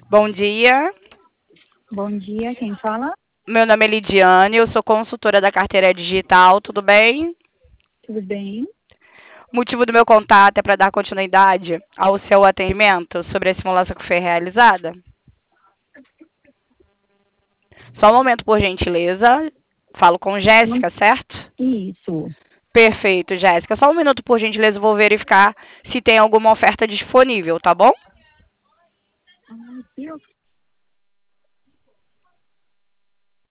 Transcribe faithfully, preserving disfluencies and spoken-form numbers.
Bom dia, Bom dia, quem fala? meu nome é Lidiane, eu sou consultora da carteira digital, tudo bem? Tudo bem? O motivo do meu contato é para dar continuidade ao seu atendimento sobre a simulação que foi realizada. Só um momento, por gentileza. Falo com Não- Jéssica, certo? Isso. Perfeito, Jéssica. Só um minuto, por gentileza, eu vou verificar se tem alguma oferta disponível, tá bom? Ai, que